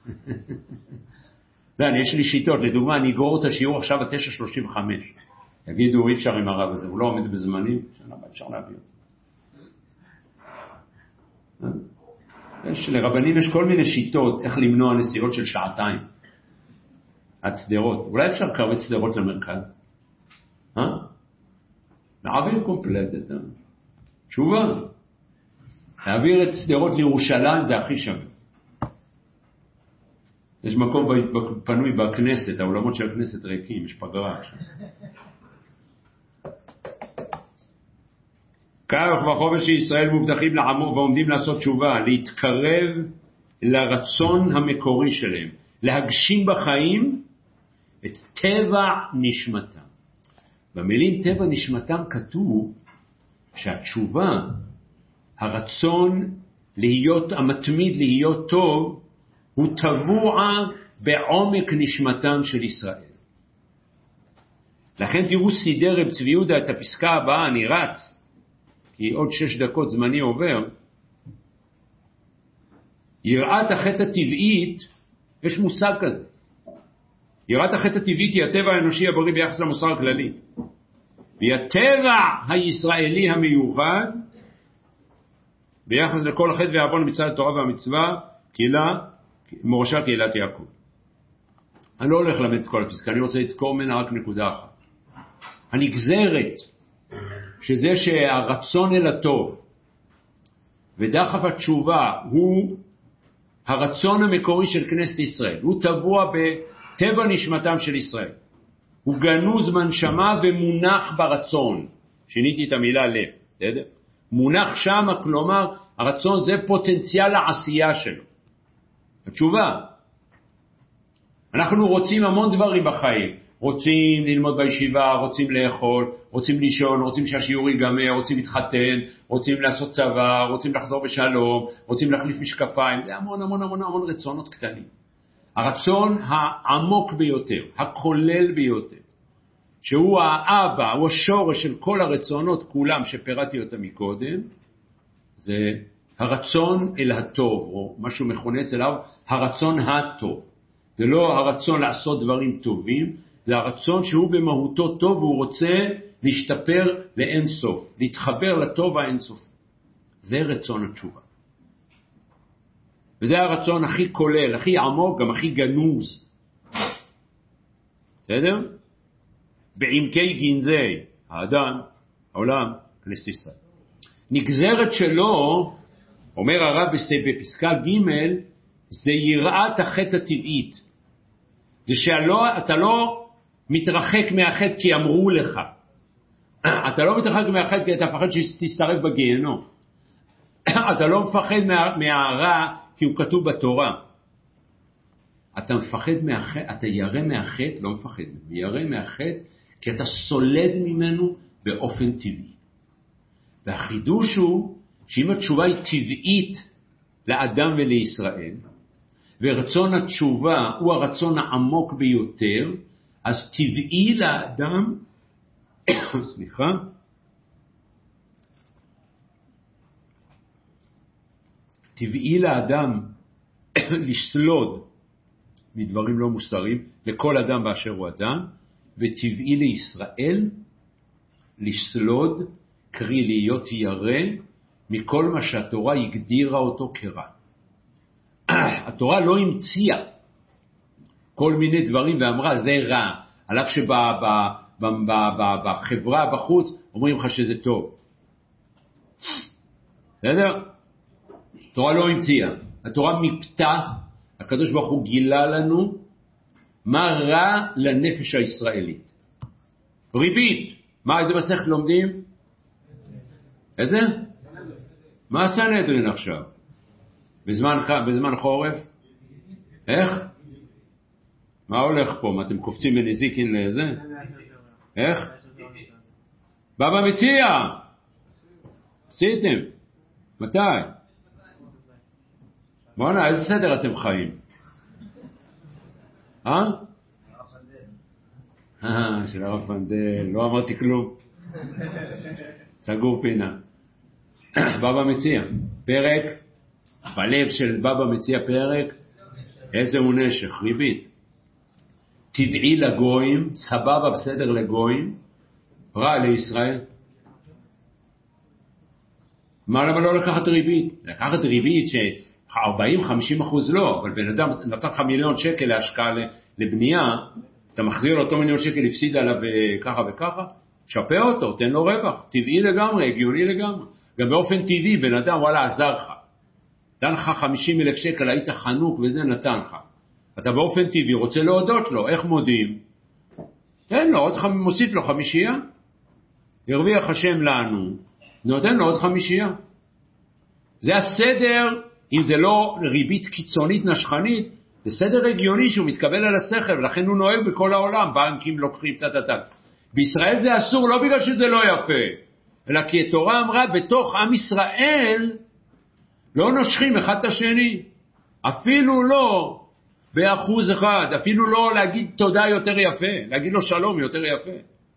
Speaker 1: יש לי שיטות, לדוגמה, אני אגרור את השיעור עכשיו ב-תשע שלושים וחמש. יגידו, אי אפשר עם הרב הזה, הוא לא עומד בזמנים, שנה הבאה אפשר להביא אותו. יש, לרבנים יש כל מיני שיטות איך למנוע נסיעות של שעתיים עד סדרות. אולי אפשר לקרב סדרות למרכז? אה? נעביר קומפלט את התשובה. להעביר את סדרות לירושלים זה הכי שווה. יש מקום פנוי בכנסת, העולמות של הכנסת ריקים, יש פגרה עכשיו. כך וחומר שישראל מובטחים לעמו ועומדים לעשות תשובה, להתקרב לרצון המקורי שלהם, להגשים בחיים את טבע נשמתם. במילים טבע נשמתם כתוב שהתשובה, הרצון להיות, המתמיד להיות טוב, הוא טבוע בעומק נשמתם של ישראל. לכן תראו סידר רב צבי יהודה את הפסקה הבאה, אני רץ, כי עוד שש דקות זמני עובר. יראת החטא הטבעית, יש מושג כזה. יראת החטא הטבעית היא הטבע האנושי הבריא ביחס למוסר הכללי. והיא הטבע הישראלי המיוחד ביחס לכל החטא והעוון מצד התורה והמצווה, קהילה, מורשה קהילת יעקב. אני לא הולך ללמד את כל הפסקה, אני רוצה לתקור ממנה רק נקודה אחת. הנגזרת, שזה שהרצון אל הטוב ודחף התשובה הוא הרצון המקורי של כנסת ישראל, הוא טבוע בטבע נשמתם של ישראל, הוא גנוז מנשמה ומונח ברצון. שיניתי את המילה לב, בסדר? מונח שם, כלומר הרצון זה פוטנציאל העשייה שלו. התשובה, אנחנו רוצים המון דברים בחיים, רוצים ללמוד בישיבה, רוצים לאכול, רוצים לישון, רוצים שהשיעור ייגמר, רוצים להתחתן, רוצים לעשות צבא, רוצים לחזור בשלום, רוצים להחליף משקפיים. זה המון המון המון המון רצונות קטנים. הרצון העמוק ביותר, הכולל ביותר, שהוא האבא, הוא השורש של כל הרצונות כולם שפירטתי אותם מקודם, זה הרצון אל הטוב, או משהו מכונה אצלו, הרצון הטוב. זה לא הרצון לעשות דברים טובים, זה הרצון שהוא במהותו טוב, והוא רוצה להשתפר לאין סוף, להתחבר לטוב האין סוף. זה רצון התשובה. וזה הרצון הכי כולל, הכי עמוק, גם הכי גנוז. בסדר? בעמקי גנזי, האדם, העולם, כנסת ישראל. נגזרת שלו, אומר הרב בפסקה ג', זה יראת החטא הטבעית. זה שאתה לא מתרחק מהחטא כי אמרו לך. אתה לא מתרחק מהחטא כי אתה מפחד שתשתרף בגיהנום. אתה לא מפחד מה, מהרע כי הוא כתוב בתורה. אתה מפחד מהחטא, אתה ירא מהחטא, לא מפחד, ירא מהחטא כי אתה סולד ממנו באופן טבעי. והחידוש הוא שאם התשובה היא טבעית לאדם ולישראל, ורצון התשובה הוא הרצון העמוק ביותר, אז טבעי לאדם, סליחה, טבעי לאדם לשלוד מדברים לא מוסריים, לכל אדם באשר הוא אדם, וטבעי לישראל לשלוד, קרי להיות ירא, מכל מה שהתורה הגדירה אותו כרע. התורה לא המציאה כל מיני דברים ואמרה זה רע, על אף שבחברה בחוץ אומרים לך שזה טוב. בסדר? התורה לא המציאה, התורה מפתה, הקדוש ברוך הוא גילה לנו מה רע לנפש הישראלית. ריבית, מה איזה מסכת לומדים? איזה? מה הסנהדרין עכשיו? בזמן, בזמן חורף? איך? מה הולך פה? מה אתם קופצים בנזיקין לזה? איך? בבא מציע! עשיתם? מתי? בוא'נה, איזה סדר אתם חיים? אה? אה, של הרב פנדל, לא אמרתי כלום. סגור פינה. בבא מציע, פרק, בלב של בבא מציע פרק, איזה הוא נשך, ריבית. טבעי לגויים, סבבה בסדר לגויים, רע לישראל. מה למה לא לקחת ריבית? לקחת ריבית ש-ארבעים חמישים אחוז לא, אבל בן אדם נתן לך מיליון שקל להשקעה לבנייה, אתה מחזיר אותו מיליון שקל, הפסיד עליו ככה וככה, שפה אותו, תן לו רווח, טבעי לגמרי, הגיוני לגמרי. גם באופן טבעי, בן אדם, וואלה, עזר לך. נתן לך חמישים אלף שקל, היית חנוק וזה נתן לך. אתה באופן טבעי רוצה להודות לו, איך מודים? תן לו, עוד ח... מוסיף לו חמישייה. הרוויח השם לנו, נותן לו עוד חמישייה. זה הסדר, אם זה לא ריבית קיצונית נשכנית, זה סדר הגיוני שהוא מתקבל על השכל, ולכן הוא נוהג בכל העולם, בנקים לוקחים קצת עתק. בישראל זה אסור, לא בגלל שזה לא יפה, אלא כי התורה אמרה, בתוך עם ישראל לא נושכים אחד את השני, אפילו לא באחוז אחד, אפילו לא להגיד תודה יותר יפה, להגיד לו שלום יותר יפה.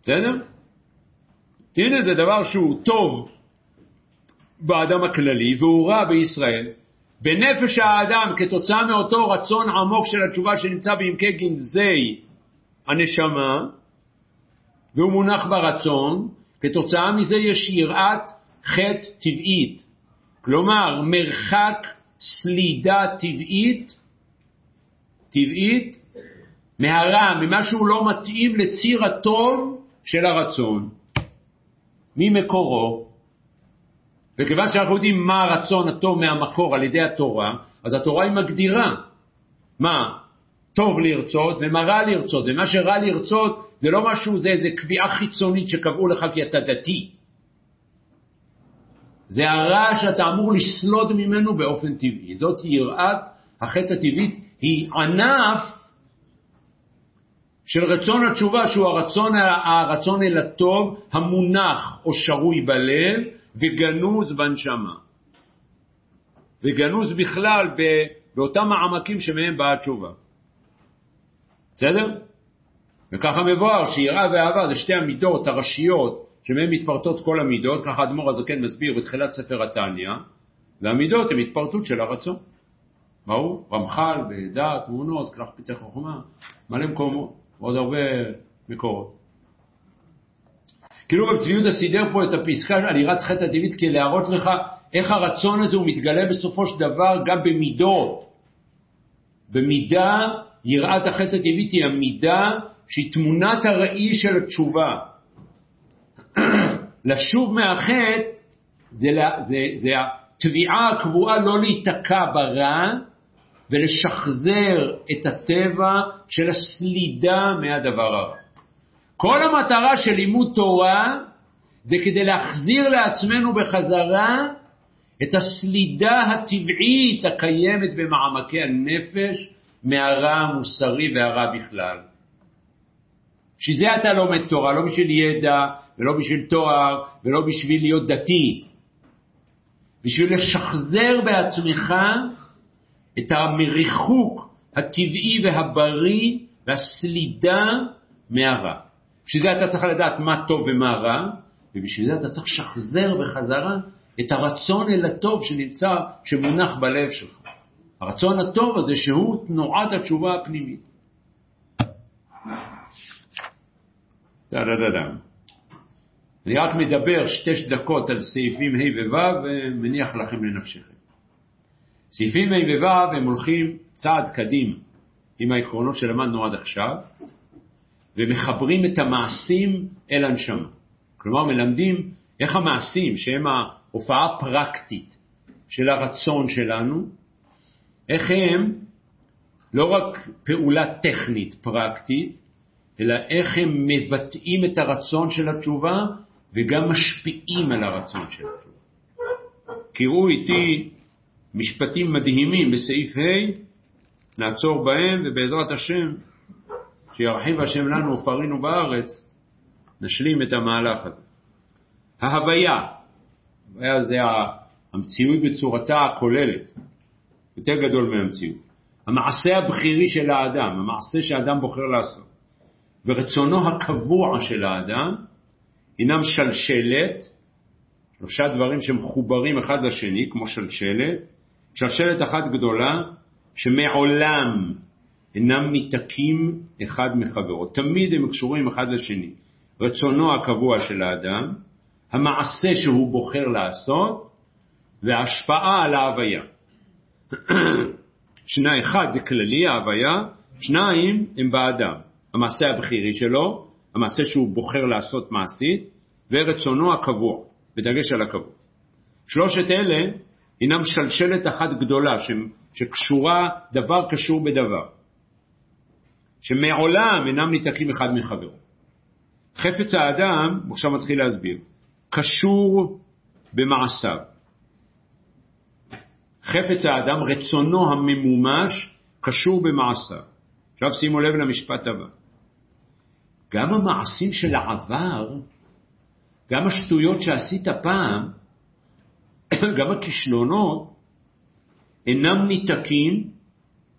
Speaker 1: בסדר? הנה זה דבר שהוא טוב באדם הכללי והוא רע בישראל. בנפש האדם כתוצאה מאותו רצון עמוק של התשובה שנמצא בעמקי גנזי הנשמה, והוא מונח ברצון, כתוצאה מזה יש יראת חטא טבעית. כלומר, מרחק סלידה טבעית, טבעית, מהרע, ממה שהוא לא מתאים לציר הטוב של הרצון. ממקורו. וכיוון שאנחנו יודעים מה הרצון הטוב מהמקור על ידי התורה, אז התורה היא מגדירה מה טוב לרצות ומה רע לרצות. ומה שרע לרצות זה לא משהו, זה איזה קביעה חיצונית שקבעו לך כי אתה דתי. זה הרע שאתה אמור לסלוד ממנו באופן טבעי. זאת יראת החטא הטבעית, היא ענף של רצון התשובה, שהוא הרצון, הרצון אל הטוב המונח או שרוי בלב וגנוז בנשמה. וגנוז בכלל באותם העמקים שמהם באה התשובה. בסדר? וככה מבואר שיראה ואהבה זה שתי המידות הראשיות שמהם מתפרטות כל המידות. ככה אדמו"ר הזקן מסביר בתחילת ספר התניא, והמידות הן התפרטות של הרצון. ברור? רמח"ל בדעת, תמונות, כרך פיצי חוכמה, מלא מקומות, עוד הרבה מקורות. כאילו רב צבי יהודה סידר פה את הפסקה על יראת חטא הטבעית כדי להראות לך איך הרצון הזה הוא מתגלה בסופו של דבר גם במידות. במידה, יראת החטא הטבעית היא המידה שהיא תמונת הראי של התשובה. לשוב מהחטא זה, זה, זה התביעה הקבועה לא להיתקע ברע ולשחזר את הטבע של הסלידה מהדבר הרע. כל המטרה של לימוד תורה זה כדי להחזיר לעצמנו בחזרה את הסלידה הטבעית הקיימת במעמקי הנפש מהרע המוסרי והרע בכלל. שזה אתה לומד תורה, לא בשביל ידע ולא בשביל תואר ולא בשביל להיות דתי. בשביל לשחזר בעצמך את המריחוק הטבעי והבריא והסלידה מהרע. בשביל זה אתה צריך לדעת מה טוב ומה רע, ובשביל זה אתה צריך לשחזר בחזרה את הרצון אל הטוב שנמצא, שמונח בלב שלך. הרצון הטוב הזה שהוא תנועת התשובה הפנימית. דה דה דה דה. אני רק מדבר שתי דקות על סעיפים ה' וו' ומניח לכם לנפשכם. סעיפים ה' וו' הם הולכים צעד קדים עם העקרונות שלמדנו עד עכשיו, ומחברים את המעשים אל הנשמה. כלומר, מלמדים איך המעשים, שהם ההופעה הפרקטית של הרצון שלנו, איך הם לא רק פעולה טכנית פרקטית, אלא איך הם מבטאים את הרצון של התשובה, וגם משפיעים על הרצון של התשובה. קראו איתי משפטים מדהימים בסעיף ה', נעצור בהם, ובעזרת השם, שירחיב השם לנו ופרינו בארץ, נשלים את המהלך הזה. ההוויה, ההוויה זה המציאות בצורתה הכוללת, יותר גדול מהמציאות. המעשה הבחירי של האדם, המעשה שהאדם בוחר לעשות, ורצונו הקבוע של האדם, הינם שלשלת, שלושה דברים שמחוברים אחד לשני, כמו שלשלת, שלשלת אחת גדולה, שמעולם אינם מתקים אחד מחברו. תמיד הם קשורים אחד לשני. רצונו הקבוע של האדם, המעשה שהוא בוחר לעשות, וההשפעה על ההוויה. שני, אחד זה כללי, ההוויה, שניים הם באדם. המעשה הבחירי שלו, המעשה שהוא בוחר לעשות מעשית, ורצונו הקבוע, בדגש על הקבוע. שלושת אלה הינם שלשלת אחת גדולה, שקשורה, דבר קשור בדבר. שמעולם אינם ניתקים אחד מחברו. חפץ האדם, עכשיו מתחיל להסביר, קשור במעשיו. חפץ האדם, רצונו הממומש, קשור במעשיו. עכשיו שימו לב למשפט הבא. גם המעשים של העבר, גם השטויות שעשית פעם, גם הכישלונות, אינם ניתקים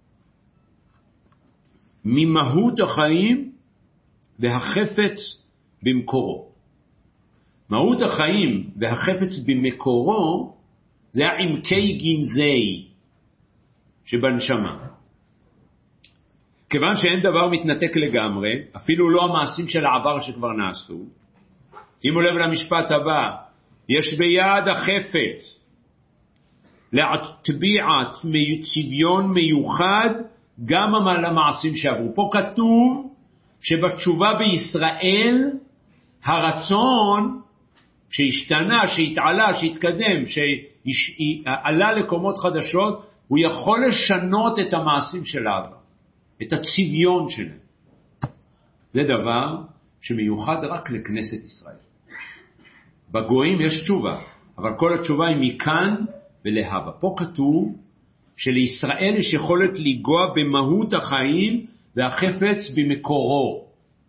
Speaker 1: ממהות החיים והחפץ במקורו. מהות החיים והחפץ במקורו זה העמקי גנזי שבנשמה. כיוון שאין דבר מתנתק לגמרי, אפילו לא המעשים של העבר שכבר נעשו, שימו לב למשפט הבא, יש ביד החפץ להטביע צביון מיוחד גם על המעשים שעברו. פה כתוב שבתשובה בישראל הרצון שהשתנה, שהתעלה, שהתקדם, שעלה לקומות חדשות, הוא יכול לשנות את המעשים של העבר, את הצביון שלהם. זה דבר שמיוחד רק לכנסת ישראל. בגויים יש תשובה, אבל כל התשובה היא מכאן ולהבא. פה כתוב שלישראל יש יכולת לגוע במהות החיים והחפץ במקורו.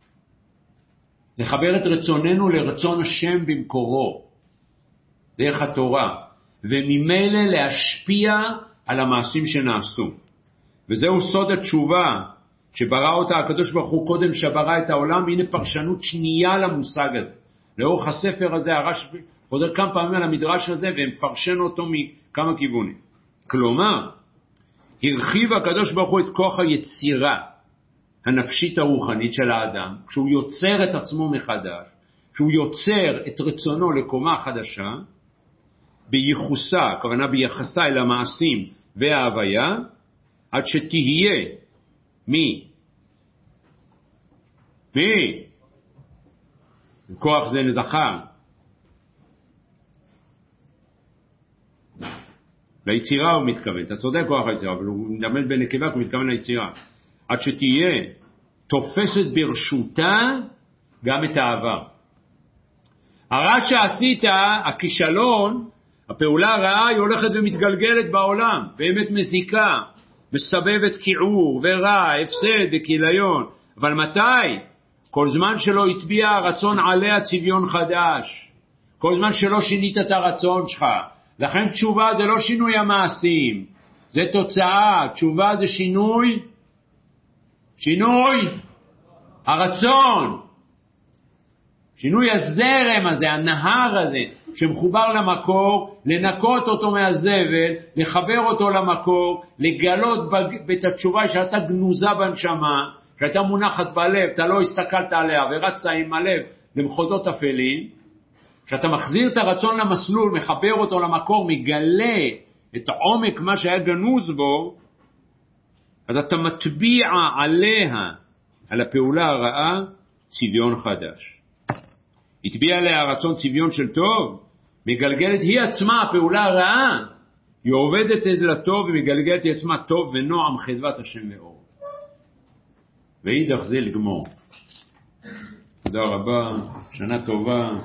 Speaker 1: לחבר את רצוננו לרצון השם במקורו, דרך התורה, וממילא להשפיע על המעשים שנעשו. וזהו סוד התשובה שברא אותה הקדוש ברוך הוא קודם שברא את העולם. הנה פרשנות שנייה למושג הזה. לאורך הספר הזה הרש"י חוזר כמה פעמים על המדרש הזה ומפרשן אותו מכמה כיוונים. כלומר, הרחיב הקדוש ברוך הוא את כוח היצירה הנפשית הרוחנית של האדם, כשהוא יוצר את עצמו מחדש, כשהוא יוצר את רצונו לקומה חדשה, בייחוסה, הכוונה ביחסה אל המעשים וההוויה, עד שתהיה מי? מי? כוח זה נזכר. ליצירה הוא מתכוון, אתה צודק כוח היצירה, אבל הוא מדמל בנקבה, הוא מתכוון ליצירה. עד שתהיה תופסת ברשותה גם את העבר. הרע שעשית, הכישלון, הפעולה הרעה, היא הולכת ומתגלגלת בעולם, באמת מזיקה, מסבבת כיעור ורע, הפסד וכיליון. אבל מתי? כל זמן שלא התביע הרצון עליה צביון חדש. כל זמן שלא שינית את הרצון שלך. לכן תשובה זה לא שינוי המעשים, זה תוצאה. תשובה זה שינוי, שינוי הרצון, שינוי הזרם הזה, הנהר הזה, שמחובר למקור, לנקות אותו מהזבל, לחבר אותו למקור, לגלות את התשובה שאתה גנוזה בנשמה, שאתה מונחת בלב, אתה לא הסתכלת עליה ורצת עם הלב למחוזות אפלים. כשאתה מחזיר את הרצון למסלול, מחבר אותו למקור, מגלה את עומק מה שהיה גנוז בו, אז אתה מטביע עליה, על הפעולה הרעה, צביון חדש. התביע עליה הרצון צביון של טוב, מגלגלת היא עצמה, הפעולה הרעה, היא עובדת את זה לטוב, ומגלגלת היא עצמה טוב ונועם חדוות השם ואור. ואידך זה לגמור. תודה רבה, שנה טובה.